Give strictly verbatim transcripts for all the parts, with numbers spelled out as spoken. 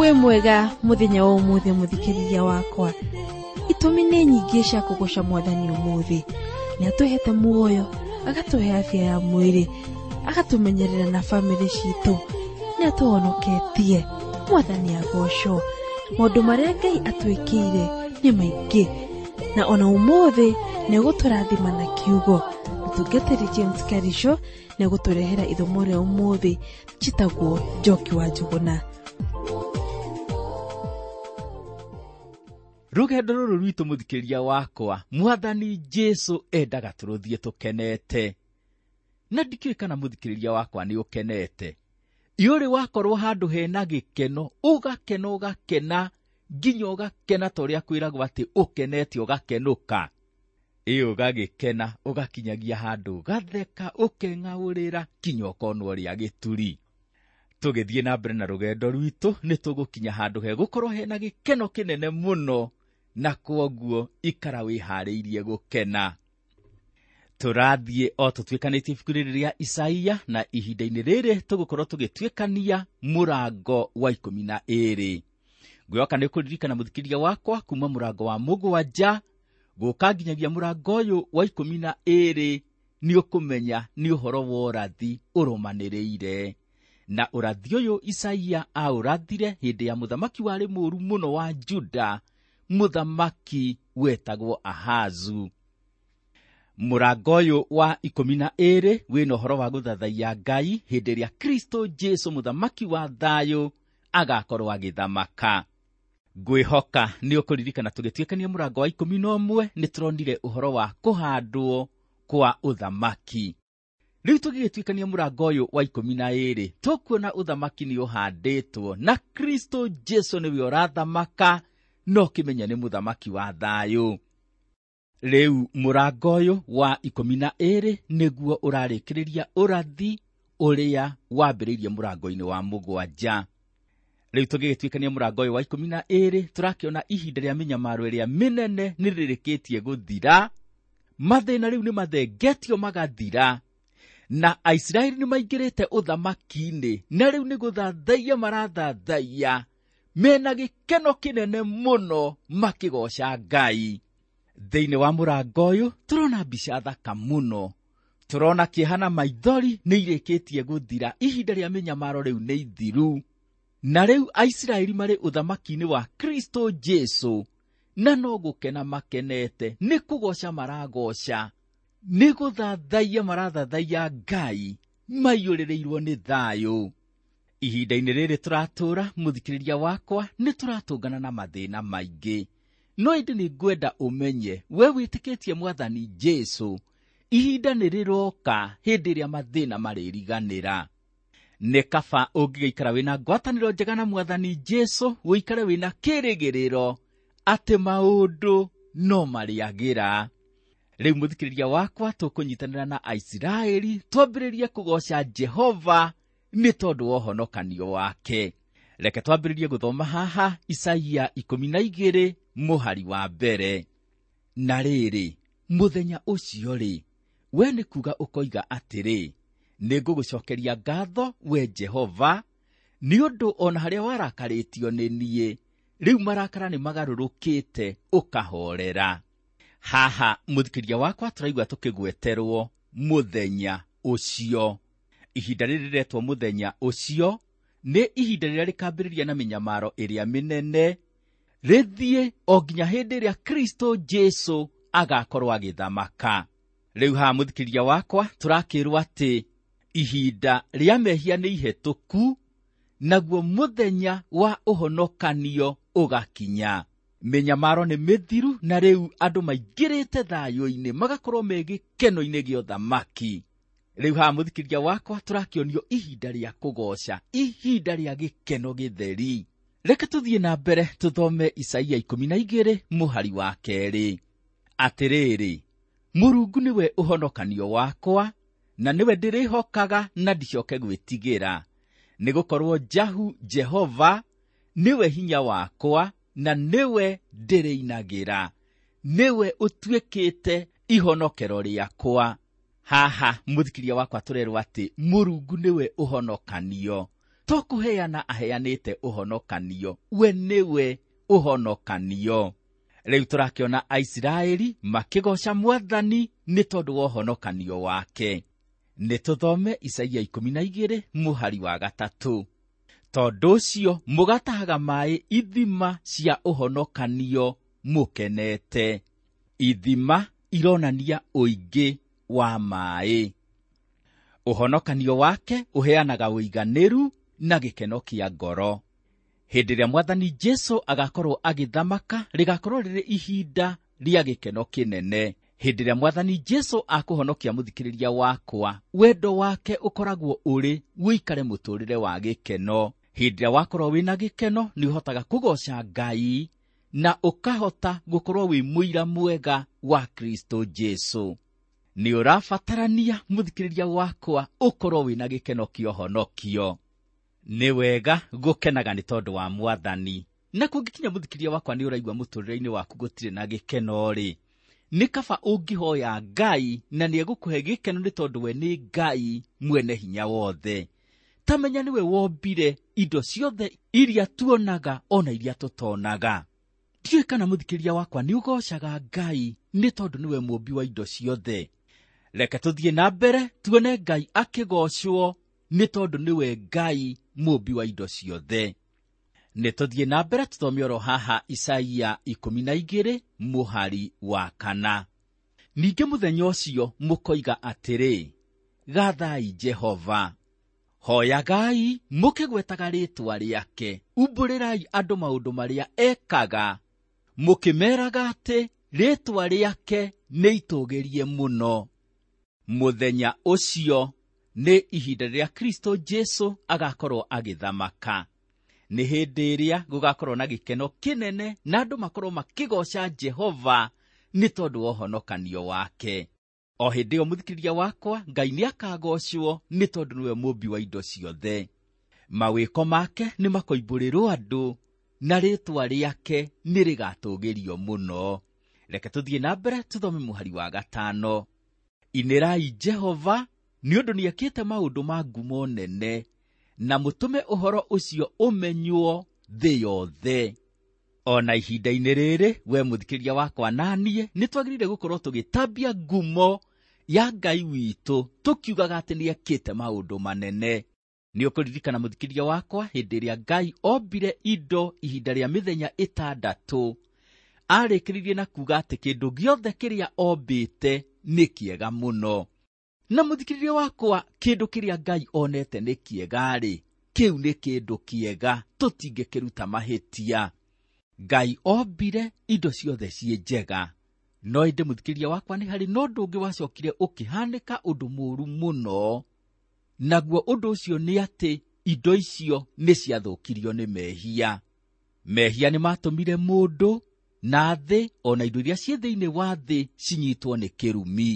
we mwega muthenya wa umuthi muthikiriria wakwa. Itumi nĩ nyingĩ cia kũgoca Mwathani umuthi. Nĩ atuhete muoyo, agatuhe afya ya mwĩrĩ, agatumenyerera na family citũ. Nĩ atuhonoketie. Mwathani agocwo. Maũndũ marĩa Ngai atwĩkĩire nĩ maingĩ. Na ona umuthi nĩ gũtũrathima na kiugo. Mũtungatĩri James Karisho nĩ gũtũrehera ithomo rĩa umuthi chitagwo Njoki wa Njuguna. Rugendo rũrũ rwitũ mũthikĩria wakwa, Mwathani Jesu endaga tũrũthie tũkenete. Na ndikĩũĩ kana mũthikĩria wakwa nĩ ũkenete. Iũrĩ wakorwo handũ hena gĩkeno, ũgakena ũgakena, nginya ũgakena torĩa kwĩragwo atĩ ũkenete ũgakenũka. Ĩ ũgagĩkena, ũgakinyagia handũ ũgatheka, ũkeng'aũrĩra, nginya ũkonwo rĩa gĩturi. Tũgĩthiĩ na mbere na rũgendo rwitũ, nĩ tũgũkinya handũ he gũkorwo hena gĩkeno kĩnene mũno, na kwoguo ikara wĩharĩirie gũkena. Tũrathiĩ o tũtuĩkanĩtie ibuku rĩrĩ rĩa Isaia, na ihinda-inĩ rĩrĩ tũgũkorwo tũgĩtuĩkania mũrango wa ikũmi na ĩĩrĩ. Ngwĩhoka nĩ kũririkana mũthikĩria wakwa kuma mũrango wa mũgwanja gũka nginyagia mũrango ũyũ wa ikũmi na ĩĩrĩ, nĩ ũkũmenya nĩ ũhoro wa ũrathi ũrũmanĩrĩire. Na ũrathi ũyũ Isaia aũrathire hĩndĩ ya mũthamaki warĩ mũũru mũno wa Juda, mũthamaki wetagwo Ahazu. Mũrango ũyũ wa ikũmi na ĩĩrĩ wĩna ũhoro wa gũthathaiya Ngai hĩndĩ ĩrĩa Kristo Jesu mũthamaki wa thayũ agakorwo agĩthamaka. Ngwĩhoka nĩ ũkũririkana tũgĩtuĩkania mũrango wa ikũmi na ũmwe nĩ tũronire ũhoro wa kũhandwo kwa ũthamaki. Rĩu tũgĩtuĩkania mũrango ũyũ wa ikũmi na ĩĩrĩ, tũkuona ũthamaki nĩ ũhandĩtwo na Kristo Jesu nĩwe ũrathamaka, no kĩmenya nĩ mũthamaki wa thayũ. Rĩu mũrango ũyũ wa ikũmi na ĩĩrĩ nĩguo ũrarĩkĩrĩria ũrathi ũrĩa wambĩrĩirie mũrango-inĩ wa mũgwanja. Rĩu tũgĩtuĩkania mũrango ũyũ wa ikũmi na ĩĩrĩ, tũrakĩona ihinda rĩa mĩnyamaro ĩrĩa mĩnene nĩ rĩrĩkĩtie gũthira. Mathĩna rĩu nĩ mathengetio magathira. Na Aisiraeli nĩ maingĩrĩte ũthamaki-inĩ, na rĩu nĩ gũthathaiya marathathaiya, mena gĩkeno kĩnene mũno makĩgoca Ngai. Thĩinĩ wa mũrango ũyũ tũrona mbica thaka mũno. Tũrona kĩeha na maithori nĩ irĩkĩtie gũthira, ihinda rĩa mĩnyamaro rĩu nĩ ithiru. Na rĩu Aisiraeli marĩ ũthamaki-inĩ wa Kristo Jesu, na no gũkena makenete, nĩ kũgoca maragoca, nĩ gũthathaiya marathathaiya Ngai, maiyũrĩrĩirwo nĩ thayũ. Ihinda-inĩ rĩrĩ tũratũũra mũthikĩrĩria wakwa, nĩ tũratũngana na mathĩna maingĩ. No ĩndĩ nĩ ngwenda ũmenye, we wĩtĩkĩtie Mwathani Jesu, ihinda nĩ rĩroka hĩndĩ ĩrĩa mathĩna marĩriganĩra. Nĩ kaba ũngĩgĩikara wĩna ngwatanĩro njega na Mwathani Jesu, wĩikare wĩna kĩrĩgĩrĩro atĩ maũndũ no marĩagĩra. Rĩu mũthikĩrĩria wakwa tũkũnyitanĩra na Aisiraeli, twambĩrĩrie kũgoca Jehova nĩ tondũ wa ũhonokanio wake. Reke twambĩrĩrie gũthoma haha Isaia ikũmi na igĩrĩ mũhari wa mbere. Na rĩrĩ, mũthenya ũcio rĩ, we nĩ kuga ũkoiga atĩrĩ, nĩ ngũgũcokeria ngatho we Jehova, nĩ ũndũ ona harĩa warakarĩtio nĩ niĩ, rĩu marakara nĩ magarũrũkĩte ũkahorera. Haha mũthikĩria wakwa tũraigua tũkĩgweterwo mũthenya ũcio. Ihinda rĩrĩ rĩretwo mũthenya ũcio nĩ ihinda rĩrĩa rĩkambĩrĩria na mĩnyamaro ĩrĩa mĩnene, rĩthiĩ o nginya hĩndĩ ĩrĩa Kristo Jesu agakorwo agĩthamaka. Rĩu haha mũthikĩria wakwa tũrakĩrwo atĩ ihinda rĩa mehia nĩ ihetũku, naguo mũthenya wa ũhonokanio ũgakinya. Mĩnyamaro nĩ mĩthiru, na rĩu andũ maingĩrĩte thayũ-inĩ, magakorwo me gĩkeno-inĩ gĩa ũthamaki. Rĩu haha mũthikĩria wakwa tũrakĩonio ihinda rĩa kũgoca, ihinda rĩa gĩkeno gĩtheri. Reke tũthiĩ na mbere tũthome Isaia ikũmi na igĩrĩ mũhari wa kerĩ. Atĩrĩrĩ, Mũrungu nĩwe ũhonokanio wakwa, na nĩwe ndĩrĩhokaga na ndicoke gwĩtigĩra. Nĩgũkorwo Jahu Jehova nĩwe hinya wakwa, na nĩwe ndĩrĩinagĩra. Nĩwe ũtuĩkĩte ihonokero rĩakwa. Haha mũthikĩria wakwa tũrerwo atĩ Mũrungu nĩwe ũhonokanio. to kũheana aheanĩte ũhonokanio, we nĩwe ũhonokanio. Rĩu tũrakĩona Aisiraeli makĩgoca Mwathani nĩ tondũ wa ũhonokanio wake. Nĩ tũthome Isaia ikũmi na igĩrĩ mũhari wa gatatũ. Tondũ ũcio mũgatahaga maĩ ithima cia ũhonokanio mũkenete. Ithima ironania ũingĩ wa maĩ. Ũhonokanio wake ũheanaga ũiganĩru na gĩkeno kĩa ngoro. Hĩndĩ ĩrĩa Mwathani Jesũ agakorwo agĩthamaka, rĩgakorwo rĩrĩ ihinda rĩa gĩkeno kĩnene. Hĩndĩ ĩrĩa Mwathani Jesũ akũhonokia mũthikĩrĩria wakwa, wendo wake ũkoragwo ũrĩ wĩikare mũtũrĩre wa gĩkeno. Hĩndĩ ĩrĩa wakorwo wĩna gĩkeno, nĩ ũhotaga kũgoca Ngai na ũkahota gũkorwo wĩ mũira mwega wa Kristo Jesũ. Nĩ ũrabatarania mũthikĩrĩria wakwa ũkorwo wĩna gĩkeno kĩa ũhonokio. Nĩ wega gũkenaga nĩ tondũ wa Mwathani. Na kũngĩkinya mũthikĩrĩria wakwa nĩ ũraigua mũtũrĩre-inĩ waku gũtirĩ na gĩkeno-rĩ, nĩ kaba ũngĩhoya Ngai na nĩ egũkũhe gĩkeno nĩ tondũ we nĩ Ngai mwene hinya wothe. Tamenya nĩwe wombire indo ciothe iria tuonaga ona iria tũtonaga. Ndiũĩ kana mũthikĩrĩria wakwa nĩ ũgocaga Ngai nĩ tondũ nĩwe mũmbi wa indo ciothe. Reke tũthiĩ na mbere tuone Ngai akĩgocwo nĩ tondũ nĩwe Ngai mũmbi wa indo ciothe. Nĩ tũthiĩ na mbere tũthome oro haha Isaia ikũmi na igĩrĩ mũhari wa kana. Ningĩ mũthenya ũcio mũkoiga atĩrĩ, gathai Jehova. Hoyagai mũkĩgwetaga rĩĩtwa rĩake, umbũrĩrai andũ maũndũ marĩa ekaga, mũkĩmeraga atĩ rĩĩtwa rĩake nĩ itũgĩrie mũno. Mũthenya ũcio nĩ ihinda rĩrĩa Kristo Jesũ agakorwo agĩthamaka. Nĩ hĩndĩ ĩrĩa gũgakorwo na gĩkeno kĩnene na andũ makorwo makĩgoca Jehova nĩ tondũ wa ũhonokanio wake. O hĩndĩ ĩyo mũthikĩrĩria wakwa, Ngai nĩ akagocwo nĩ tondũ nĩwe mũmbi wa indo ciothe. Mawĩko make nĩ makoimbũrĩrwo andũ na rĩĩtwa rĩake nĩ rĩgatũgĩrio mũno. Reke tũthiĩ na mbere tũthome mũhari wa gatano. Inĩrai Jehova nĩ ũndũ nĩ ekĩte maũndũ ma ngumo nene, na mũtũme ũhoro ũcio ũmenywo thĩ yothe. Ona ihinda-inĩ rĩrĩ, we mũthikĩrĩria wakwa na niĩ nĩ twagĩrĩire gũkorwo tũgĩtambia ngumo ya Ngai witũ, tũkiugaga atĩ nĩ ekĩte maũndũ manene. Nĩ ũkũririkana mũthikĩrĩria wakwa, hĩndĩ ĩrĩa Ngai ombire indo ihinda rĩa mĩthenya ĩtandatũ, arĩkĩrĩirie na kuuga atĩ kĩndũ gĩothe kĩrĩa ombĩte nĩ kĩega mũno. Na mũthikĩrĩria wakwa, kĩndũ kĩrĩa Ngai onete nĩ kĩega-rĩ, kĩu nĩ kĩndũ kĩega, tũtingĩkĩruta mahĩtia. Ngai ombire indo ciothe ciĩ njega. No ĩndĩ mũthikĩrĩria wakwa, nĩ harĩ na ũndũ ũngĩ wacokire ũkĩhanĩka ũndũ mũũru mũno. Naguo ũndũ ũcio nĩ atĩ indo icio nĩ ciathũkirio nĩ mehia. Mehia nĩ matũmire mũndũ na thĩ, ona indo iria ciĩ thĩinĩ wa thĩ cinyitwo nĩ kĩrumi.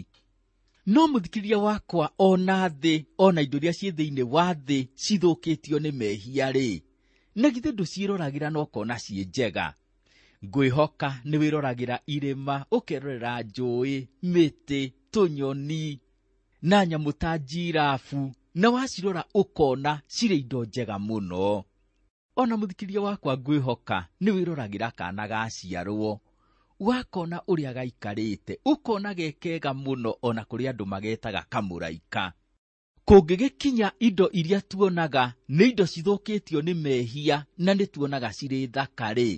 No mũthikĩrĩria wakwa, ona thĩ, ona indo iria ciĩ thĩinĩ wa thĩ cithũkĩtio nĩ mehia-rĩ, na githĩ ndũciĩroragĩra na ũkona ciĩ njega? Ngwĩhoka nĩ wĩroragĩra irĩma, ũkerorera njũĩ, mĩtĩ, tũnyoni na nyamũ ta njirabu, na wacirora ũkona cirĩ indo njega mũno. Ona mũthikĩrĩria wakwa, ngwĩhoka nĩ wĩroragĩra kana gaciarwo, wakona ũrĩa gaikarĩte, ũkona gekega mũno, ona kũrĩ andũ magetaga kamũraika. Kũngĩgĩkinya indo iria tuonaga nĩ indo cithũkĩtio nĩ mehia na nĩ tuonaga cirĩ thaka-rĩ,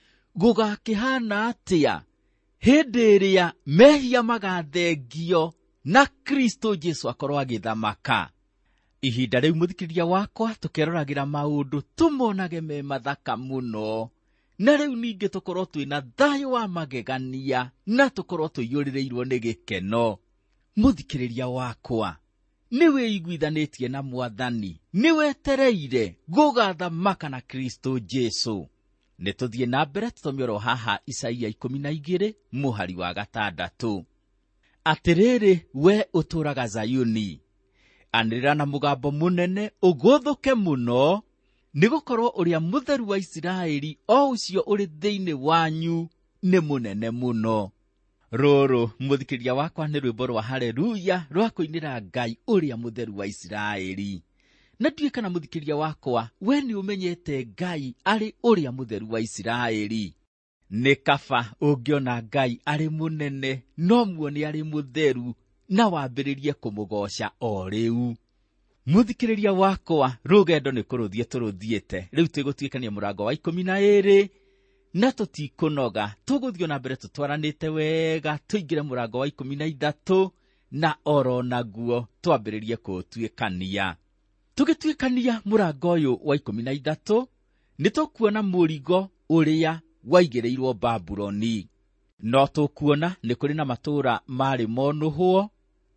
gũgakĩhana atĩa hĩndĩ ĩrĩa mehia magathengio na Kristo Jesũ akorwo agĩthamaka? Ihinda rĩu mũthikĩrĩria wakwa, tũkeroragĩra maũndũ tũmonage me mathaka mũno, na rĩu ningĩ tũkorwo twĩna thayũ wa magegania na tũkorwo tũiyũrĩrĩirwo nĩ gĩkeno. Mũthikĩrĩria wakwa, nĩ wĩiguithanĩtie na Mwathani, nĩ wetereire gũgathamaka na Kristo Jesũ. Nĩ tũthiĩ na mbere tũthome oro haha Isaia ikũmi na igĩrĩ mũhari wa gatandatũ. Atĩrĩrĩ, we ũtũũraga Zayuni, anĩrĩra na mũgambo mũnene, ũgũthũke mũno, nĩgũkorwo ũrĩa mũtheru wa Isiraeli, o ũcio ũrĩ thĩinĩ wanyu, nĩ mũnene mũno. Rũrũ mũthikĩrĩria wakwa nĩ rwĩmbo rwa haleluya rwa kũinĩra Ngai ũrĩa mũtheru wa Isiraeli. Na ndiũĩ kana mũthikĩria wakwa we nĩ ũmenyete Ngai arĩ ũrĩa mũtheru wa Isiraeli. Nĩ kaba ũngĩona Ngai arĩ mũnene no muone arĩ mũtheru na wambĩrĩrie kũmũgoca o rĩu. Mũthikĩrĩria wakwa, rũgendo nĩ kũrũthie tũrũthiĩte. Rĩu tũgũtuĩkania mũrango wa ikũmi na ĩĩrĩ na tũtikũnoga, tũgũthiĩ na mbere tũtwaranĩte wega, tũingĩre mũrango wa ikũmi na ithatũ na oro naguo twambĩrĩrie kũũtuĩkania. Tũgĩtuĩkania mũrango ũyũ wa ikũmi na ithatũ nĩ tũkuona mũrigo ũrĩa waigĩrĩirwo Babuloni. No tũkuona nĩ kũrĩ na matũũra marĩ monũhwo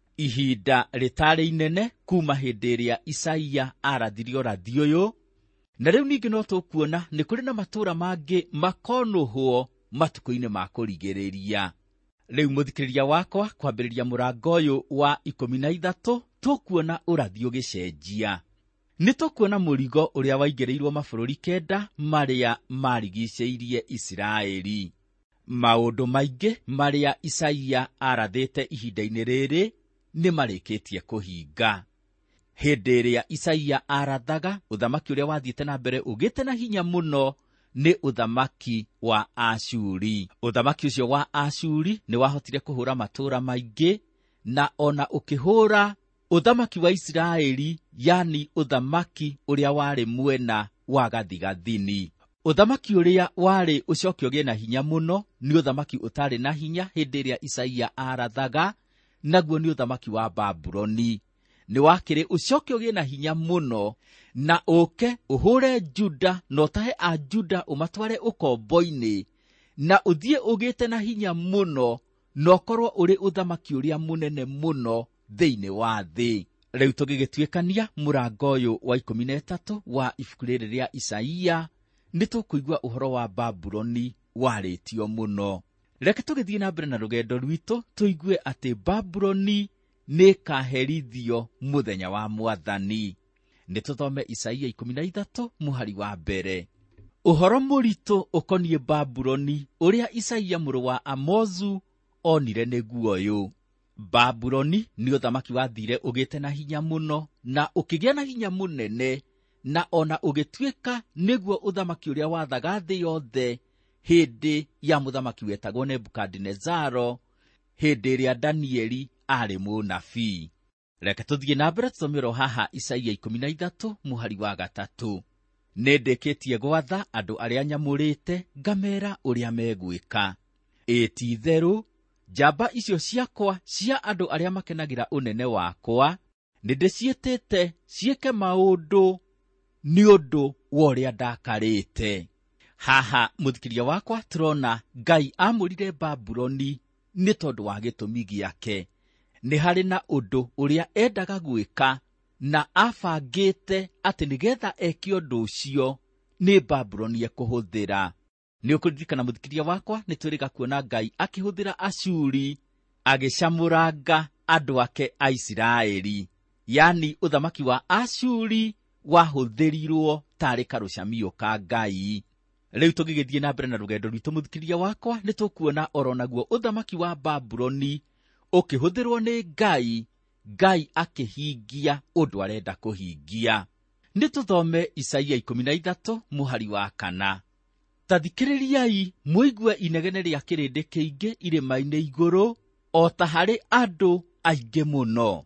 ihinda rĩtarĩ inene kuma hĩndĩ ĩrĩa Isaia arathirio rathi ũyũ. Na rĩu ningĩ no tũkuona nĩ kũrĩ na matũũra mangĩ makonũhwo matukũ-inĩ ma kũrigĩrĩria. Rĩu mũthikĩrĩria wakwa, kwambĩrĩria mũrango ũyũ wa ikũmi na ithatũ tũkuona ũrathi ũgĩcenjia. Nĩ tũkuona mũrigo ũrĩa waigĩrĩirwo mabũrũri kenda marĩa marigicĩirie Isiraeli. Maũndũ maingĩ marĩa Isaia arathĩte ihinda-inĩ rĩrĩ nĩ marĩkĩtie kũhinga. Hĩndĩ ĩrĩa Isaia arathaga, ũthamaki ũrĩa wathiĩte na mbere ũgĩte na hinya mũno nĩ ũthamaki wa Ashuri. Ũthamaki ũcio wa Ashuri nĩ wahotire kũhũra matũũra maingĩ na ona ũkĩhũra ũthamaki wa Isiraeli, yani ũthamaki ũrĩa warĩ mwena wa gathigathini. Ũthamaki ũrĩa warĩ ũcoke ũgĩe na hinya mũno nĩ ũthamaki ũtarĩ na hinya hĩndĩ ĩrĩa Isaia arathaga, naguo nĩ ũthamaki wa Babuloni. Nĩ wakĩrĩ ũcoke ũgĩe na hinya mũno na ũke ũhũre Juda na ũtahe a Juda ũmatware ũkombo-inĩ, na ũthiĩ ũgĩte na hinya mũno na ũkorwo ũrĩ ũthamaki ũrĩa mũnene mũno thĩinĩ wa thĩ. Rĩu tũgĩgĩtuĩkania mũrango ũyũ wa ikũmi na ĩtatũ wa ibuku rĩrĩ rĩa Isaia, nĩ tũkũigua ũhoro wa Babuloni warĩtio mũno. Reke tũgĩthiĩ na mbere na rũgendo rwitũ tũigue atĩ Babuloni nĩ kaherithio mũthenya wa Mwathani. Nĩ tũthome Isaia ikũmi na ithatũ mũhari wa mbere. Ũhoro mũritũ ũkoniĩ Babuloni ũrĩa Isaia mũrũ wa Amozu onire nĩguo ũyũ. Babuloni nĩ ũthamaki wathire ũgĩte na hinya mũno na ũkĩgĩa na hinya mũnene, na ona ũgĩtuĩka nĩguo ũthamaki ũrĩa wathaga thĩ yothe hĩndĩ ya mũthamaki wetagwo Nebukadinezaro, hĩndĩ ĩrĩa Danieli arĩ mũnabii. Reke tũthiĩ na mbere tũthomero haha Isaia ikũmi na ithatũ mũhari wa gatatũ. Nĩndĩkĩtie gwatha andũ arĩa nyamũrĩte, ngamera ũrĩa megwĩka. Ĩti-itherũ, njamba icio ciakwa cia andũ arĩa makenagĩra ũnene wakwa, nĩndĩciĩtĩte ciĩke maũndũ nĩ ũndũ wa ũrĩa ndakarĩte. Haha mũthikĩria wakwa tũrona Ngai amũrire Babuloni nĩ tondũ wa gĩtũmi gĩake. Nĩ harĩ na ũndũ ũrĩa endaga gwĩka na abangĩte atĩ nĩgetha eke ũndũ ũcio nĩ Babuloni ekũhũthĩra. Nĩ ũkũririkana mũthikĩria wakwa, nĩ twĩrĩga kuona Ngai akĩhũthĩra Ashuri agĩcamũranga andũ ake a Isiraeli. Yani ũthamaki wa Ashuri wahũthĩrirwo tarĩ karũcamio ka Ngai. Rĩu tũgĩgĩthiĩ na mbere na rũgendo rwitũ mũthikĩria wakwa, nĩ tũkuona oro naguo ũthamaki wa Babuloni ũkĩhũthĩrwo nĩ Ngai, Ngai akĩhingia ũndũ arenda kũhingia. Nĩ tũthome Isaia ikũmi na ithatũ mũhari wa kana. Ta thikĩrĩriai mũigue inegene rĩa kĩrĩndĩ kĩingĩ irĩma-inĩ igũrũ, o ta harĩ andũ aingĩ mũno.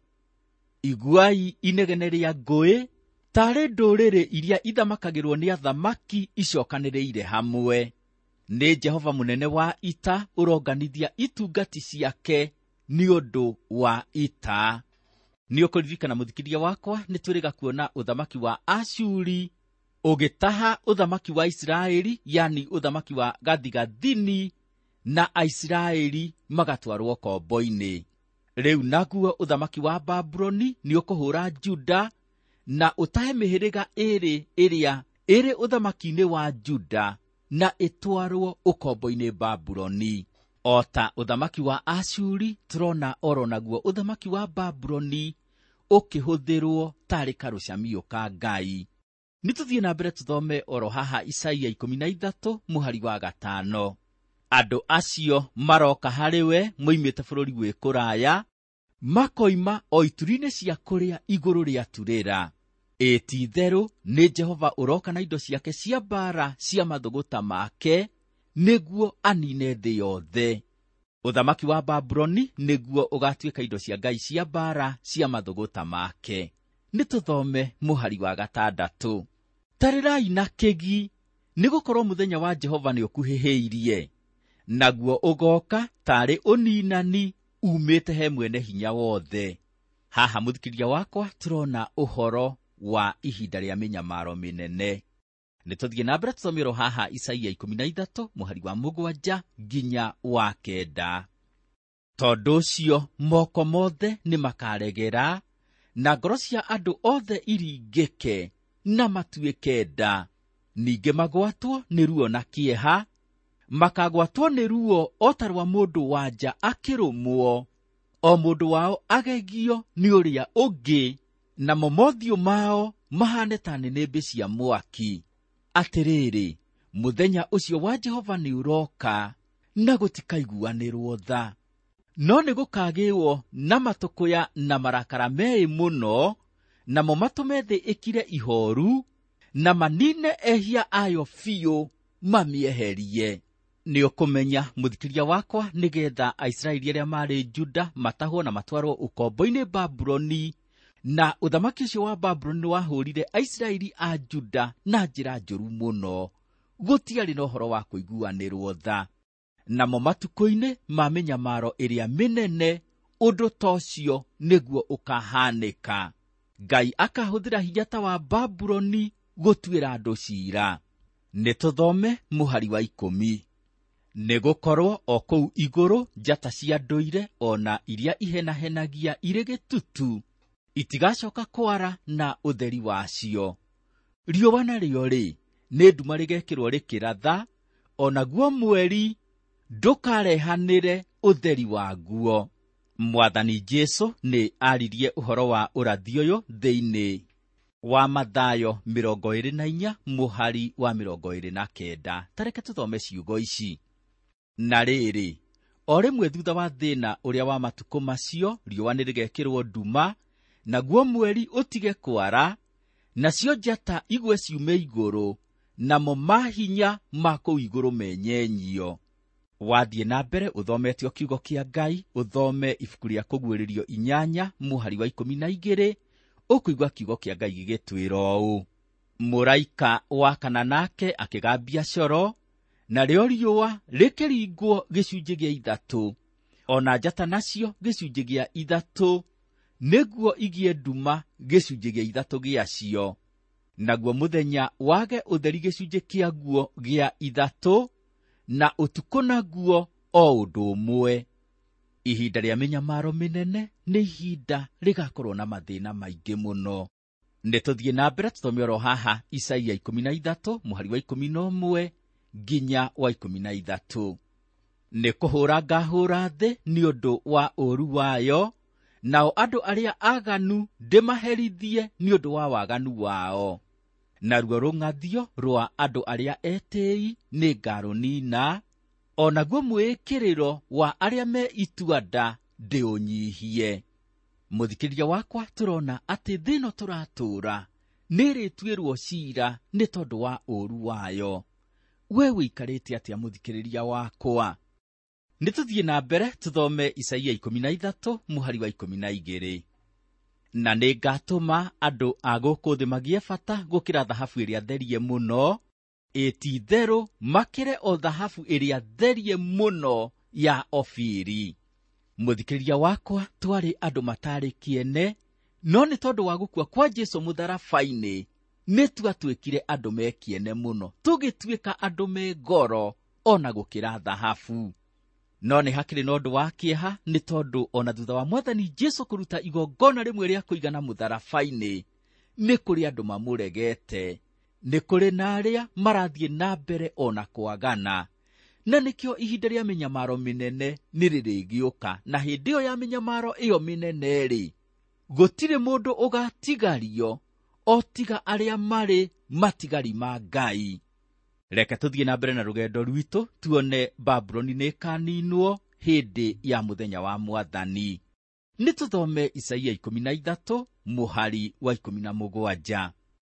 Iguai inegene rĩa ngũĩ, tarĩ ndũrĩrĩ iria ithamakagĩrwo nĩ athamaki icokanĩrĩire hamwe. Nĩ Jehova mũnene wa ita ũronganithia itungati ciake nĩ ũndũ wa ita. Nĩ ũkũririkana mũthikĩria wakwa, nĩ twĩrĩga kuona ũthamaki wa Ashuri ũgĩtaha ũthamaki wa Isiraeli, yani ũthamaki wa gathigathini, na Aisiraeli magatwarwo kombo-inĩ. Rĩu naguo ũthamaki wa Babuloni nĩ ũkũhũra Juda na ũtahe mĩhĩrĩga ĩrĩ ĩrĩa ĩrĩ ũthamaki-inĩ wa Juda na ĩtwarwo ũkombo-inĩ Babuloni. O ta ũthamaki wa Ashuri, tũrona oro naguo ũthamaki wa Babuloni ũkĩhũthĩrwo tarĩ karũcamio ka Ngai. Nĩ tũthiĩ na mbere tũthome oro haha Isaia ikũmi na ithatũ mũhari wa gatano. Andũ acio maroka harĩwe moimĩte bũrũri wĩ kũraya, makoima o ituri-inĩ cia kũrĩa igũrũ rĩa turĩra. Ĩti-itherũ nĩ Jehova ũroka na indo ciake cia mbara cia mathũgũta make nĩguo anine thĩ yothe. Ũthamaki wa Babuloni nĩguo ũgatuĩka indo cia Ngai cia mbara cia mathũgũta make. Nĩtũthome mũhari wa gatandatũ. Tarĩrai na kĩgi, nĩgũkorwo mũthenya wa Jehova nĩũkuhĩhĩirie, naguo ũgoka tarĩ ũninani umĩte he mwene hinya wothe. Haha mũthikĩrĩria wakwa tũrona ũhoro wa ihinda rĩa mĩnyamaro mĩnene. Nĩtũthiĩ na mbere tũthomero haha Isaia ikũmi na ithatũ mũhari wa mũgwanja nginya wa kenda. Tondũ ũcio moko mothe nĩmakaregera, na ngoro cia andũ othe iringĩke na matuĩke nda. Ningĩ magwatwo nĩ ruo na kĩeha, makagwatwo nĩ ruo o ta rwa mũndũ wa nja akĩrũmwo, o mũndũ wao agegio nĩ ũrĩa ũngĩ, namo mothiũ mao mahane ta nĩnĩmbĩ cia mwaki. Atĩrĩrĩ, mũthenya ũcio wa Jehova nĩ ũroka, na gũtikaiguanĩrwo tha. No nĩgũkagĩrwo na matũkũya na marakara meĩ mũno, namo matũme thĩ ĩkire ihooru, na manine ehia ayo biũ mamĩeherie. Nĩũkũmenya mũthikĩrĩria wakwa, nĩgetha Aisiraeli arĩa marĩ Juda matahwo na matwarwo ũkombo-inĩ Babuloni, na ũthamaki ũcio wa Babuloni nĩwahũrire Aisiraeli a Juda na njĩra njũru mũno. Gũtiarĩ na ũhoro wa kũiguanĩrwo tha. Namo matukũ-inĩ ma mĩnyamaro ĩrĩa mĩnene, ũndũ ta ũcio nĩguo ũkahanĩka. Ngai akahũthĩra hinya ta wa Babuloni gũtuĩra andũ ciira. Nĩtũthome mũhari wa ikũmi. Nĩgũkorwo o kũu igũrũ njata cia ndũire ona iria ihenahenagia irĩ gĩtutu itigacoka kwara na ũtheri wacio. Riũa narĩo rĩ, nĩ nduma rĩgekĩrwo rĩkĩratha, onaguo mweri ndũkarehanĩre ũtheri waguo. Mwathani Jesũ nĩ aririe ũhoro wa ũrathi ũyũ thĩinĩ wa Mathayo mĩrongo ĩrĩ na inya mũhari wa mĩrongo ĩrĩ na kenda. Tareke tũthome ciugo ici. Na rĩrĩ, o rĩmwe thutha wa thĩna ũrĩa wa matukũ macio, riũa nĩrĩgekĩrwo nduma, naguo mweri ũtige kwara, nacio njata igwe ciume igũrũ, namo mahinya ma kũu igũrũ menyenyio. Wathiĩ na mbere ũthometio kiugo kĩa Ngai, ũthome ibuku rĩa kũguũrĩrio inyanya mũhari wa ikũmi na igĩrĩ, ũkũigua kiugo kĩa Ngai gĩgĩtwĩra ũũ. Mũraika wa kana nake akĩgambia coro, narĩo riũa rĩkĩringwo gĩcunjĩ gĩa ithatũ, ona njata nacio gĩcunjĩ gĩa ithatũ, nĩguo igie nduma gĩcunjĩ gĩa ithatũ gĩacio. Naguo mũthenya wage ũtheri gĩcunjĩ kĩaguo gĩa ithatũ, na ũtukũ naguo o ũndũ ũmwe. Ihinda rĩa mĩnyamaro mĩnene nĩ ihinda rĩgakorwo na mathĩna maingĩ mũno. Nĩtũthiĩ na mbere tũthome oro haha Isaia ikũmi na ithatũ mũhari wa ikũmi na ũmwe nginya wa ikũmi na ithatũ. Nĩkũhũra ngahũra thĩ nĩ ũndũ wa ũũru wayo, nao andũ arĩa aganu ndĩmaherithie nĩ ũndũ wa waganu wao. Naruo rũng'athio rwa andũ arĩa etĩĩi nĩ ngarũnina, onaguo mwĩkĩrĩro wa arĩa me itua nda ndĩũnyihie. Mũthikĩrĩria wakwa, tũrona atĩ thĩ ĩno tũratũũra nĩrĩtuĩrwo ciira nĩ tondũ wa ũũru wayo. We wĩikarĩte atĩa mũthikĩrĩria wakwa? Nĩtũthiĩ na mbere tũthome Isaia ikũmi na ithatũ mũhari wa ikũmi na igĩrĩ. Na nĩngatũma andũ a gũkũ thĩ magĩe bata gũkĩra thahabu ĩrĩa therie mũno, ĩti-itherũ makĩre o thahabu ĩrĩa therie mũno ya Ofiri. Mũthikĩrĩria wakwa, twarĩ andũ matarĩ kĩene, no nĩ tondũ wa gũkua kwa Jesũ mũtharaba-inĩ nĩ twatuĩkire andũ mekĩene mũno, tũgĩtuĩka andũ me ngoro ona gũkĩra thahabu. No nĩ hakĩrĩ na ũndũ wa kĩeha, nĩ tondũ ona thutha wa Mwathani Jesũ kũruta igongona rĩmwe rĩa kũigana mũtharaba-inĩ, nĩ kũrĩ andũ mamũregete, nĩ kũrĩ na arĩa marathiĩ na mbere ona kwagana. Na nĩkĩo ihinda rĩa mĩnyamaro mĩnene nĩ rĩrĩgĩũka, na hĩndĩ ĩyo ya mĩnyamaro ĩyo mĩnene-rĩ, gũtirĩ mũndũ ũgatigario o tiga arĩa marĩ matigari ma Ngai. Reke tũthiĩ na mbere na rũgendo rwitũ tuone Babuloni nĩ kaninwo hĩndĩ ya mũthenya wa Mwathani. nituthome Isaia ikumi na ithatu muhari wa ikumi na mugwanja.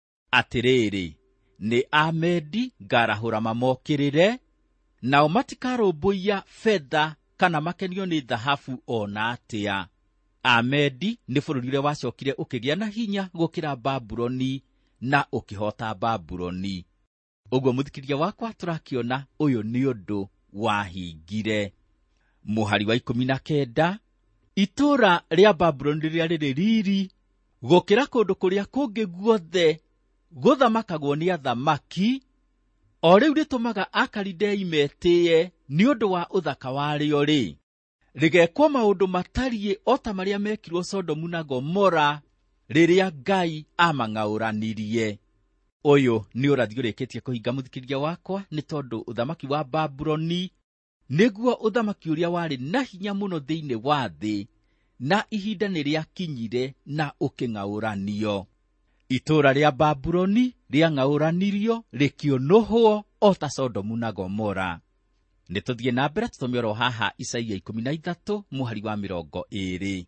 Atiriri, ni Amedi ngarahura mamokirire, nao matikarũmbũiya fedha kana makenio ni dhahabu ona atia. Amedi ni bũrũri ũrĩa wacokire ũkĩgĩa na hinya gũkĩra Babuloni na ũkĩhota Babuloni. Ũguo mũthikĩrĩria wakwa tũrakiona ũyũ nĩ ũndũ wahingire. Muhari wa ikumi na kenda, itũũra rĩa Babuloni rĩrĩa rĩrĩ riri gũkĩra kũndũ kũrĩa kũngĩ guothe gũthamakagwo nĩ athamaki, o rĩu rĩtũmaga Akalidei metĩye nĩ ũndũ wa ũthaka warĩo rĩ, rĩgekwo maũndũ matariĩ o ta marĩa mekirwo Sodomu na Gomora rĩrĩa Ngai amang'aũranirie. Ũyũ nĩ ũrathi ũrĩkĩtie kũhinga mũthikĩrĩria wakwa, nĩ tondũ ũthamaki wa Babuloni nĩguo ũthamaki ũrĩa warĩ na hinya mũno thĩinĩ wa thĩ, na ihinda nĩrĩakinyire na ũkĩng'aũranio. Itũũra rĩa Babuloni rĩang'aũranirio rĩkĩũnũhwo o ta Sodomu na Gomora. Nĩtũthiĩ na mbere tũthome oro haha Isaia ikumi na ithatu muhari wa mĩrongo ĩĩrĩ.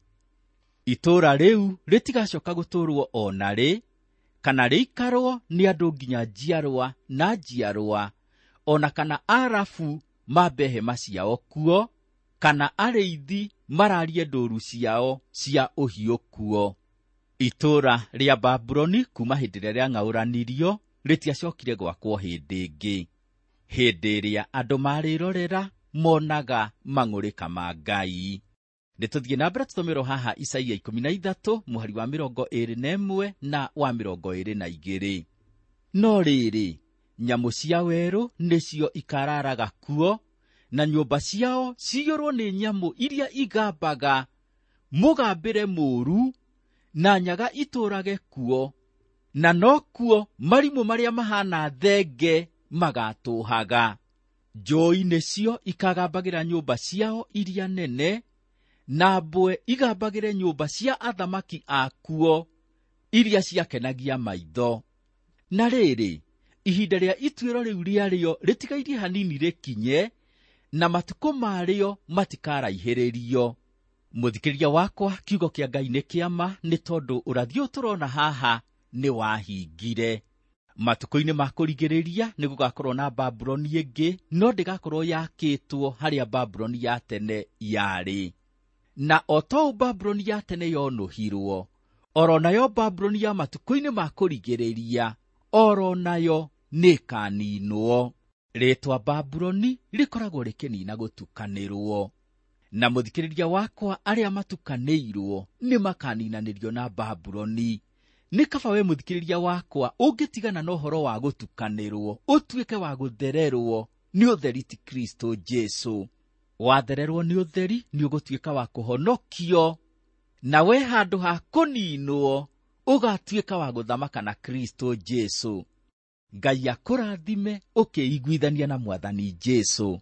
Itũũra rĩu rĩtigacoka gũtũũrwo ona rĩ, kana rĩikarwo nĩ andũ nginya njiarwa na njiarwa, ona kana Arabu mambe hema ciao kuo, kana arĩithi mararie ndũũru ciao cia ũhiũ kuo. Itũũra rĩa Babuloni kuma hĩndĩ ĩrĩa rĩang'aũranirio rĩtiacokire gwakwo hĩndĩ ĩngĩ. Hĩndĩ ĩrĩa andũ marĩrorera monaga mang'ũrĩka ma Ngai. Nĩtũthiĩ na mbere tũthomero haha Isaia ikumi na ithatu muhari wa mĩrongo ĩĩrĩ na ĩmwe na wa mĩrongo ĩĩrĩ na igĩrĩ. No rĩrĩ, nyamũ cia werũ nĩcio ikararaga kuo, na nyũmba ciao ciyũrwo nĩ nyamũ iria igambaga, mũgambĩre mũũru, na nyaga itũũrage kuo, na no kuo marimũ marĩa mahana thenge magatũhaga. Njũĩ nĩcio ikagambagĩra nyũmba ciao iria nene, na mbwe igambagĩre nyũmba cia athamaki akuo iria ciakenagia maitho. Na rĩrĩ, ihinda rĩa ituĩro rĩu rĩarĩo rĩtigairie hanini rĩkinye, na matukũ marĩo matikaraihĩrĩrio. Mũthikĩrĩria wakwa, kiugo kĩa Ngai nĩ kĩama, nĩ tondũ ũrathi ũyũ tũrona haha nĩ wahingire. Matukũ-inĩ ma kũrigĩrĩria nĩ gũgakorwo na Babuloni ĩngĩ, no ndĩgakorwo yakĩtwo harĩa Babuloni ya tene yarĩ. Na o to Babuloni ya tene yonũhirwo, oro nayo Babuloni ya matukũ-inĩ ma kũrigĩrĩria, oro nayo nĩ kaninwo. Rĩtwa Babuloni rĩkoragwo rĩkĩnina gũtukanĩrwo. Na mũthikĩrĩria wakwa, arĩa matukanĩirwo nĩ makaninanĩrio na Babuloni. Nĩ kaba we mũthikĩrĩria wakwa ũngĩtigana na ũhoro wa gũtukanĩrwo, ũtuĩke wa gũthererwo nĩ ũtheri ti Kristo Jesu. Wathererwo nĩ ũtheri nĩ ũgũtuĩka wa kũhonokio, na we handũ ha kũninwo ũgatuĩka wa gũthamaka na Kristo Jesu. Ngai akũrathime ũkĩiguithania na Mwathani Jesu.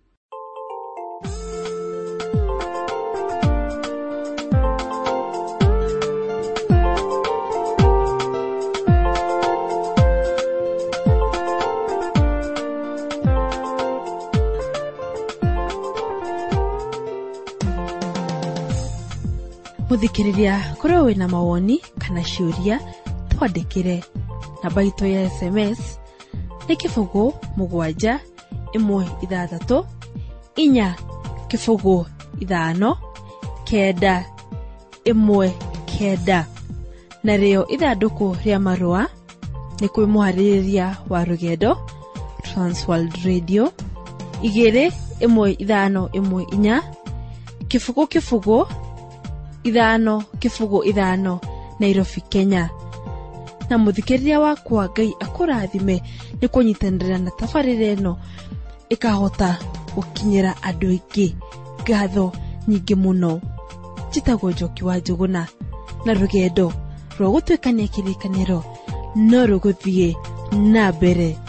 Muthikĩrĩria, kũrĩ wĩna mawoni kana ciũria, twandĩkĩre. Namba itũ ya S M S nĩ kĩbũgũ mũgwanja ĩmwe ithathatũ inya kĩbũgũ ithano kenda ĩmwe kenda. Narĩo ithandũkũ rĩa marũa nĩ kwĩ mũharĩrĩria wa rũgendo, Transworld Radio, igĩrĩ ĩmwe ithano ĩmwe inya kĩbũgũ kĩbũgũ ithano kĩbũgũ ithano, Nairobi, Kenya. Na mũthikĩrĩria wakwa, Ngai akũrathime nĩ kũnyitanĩra na tabarĩra ĩno ĩkahota gũkinyĩra andũ aingĩ. Ngatho nyingĩ mũno. Njĩtagwo Njoki wa Njũgũna, na rũgendo rwa gũtuĩkania kĩrĩkanĩro no rũgũthiĩ na mbere.